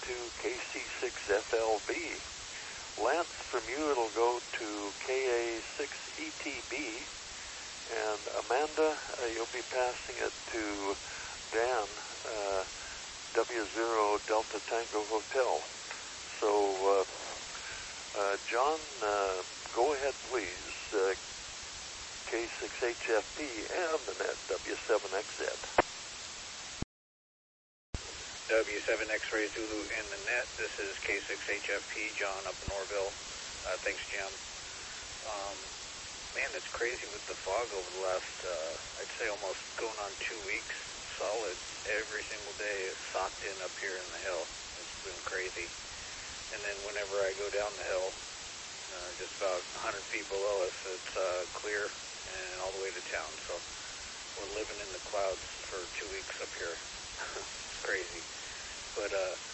to KC6FLB. Lance, from you it'll go to KA6ETB. And Amanda, you'll be passing it to Dan, W0 Delta Tango Hotel. So, John, go ahead, please. K6HFP and the net W7XZ. W7X-Ray Zulu in the net. This is K6HFP, John up in Orville. Thanks, Jim. Man, it's crazy with the fog over the last, I'd say almost going on 2 weeks. Solid every single day is socked in up here in the hill. It's been crazy. And then whenever I go down the hill, just about 100 feet below us, it's clear and all the way to town. So we're living in the clouds for 2 weeks up here. It's crazy. But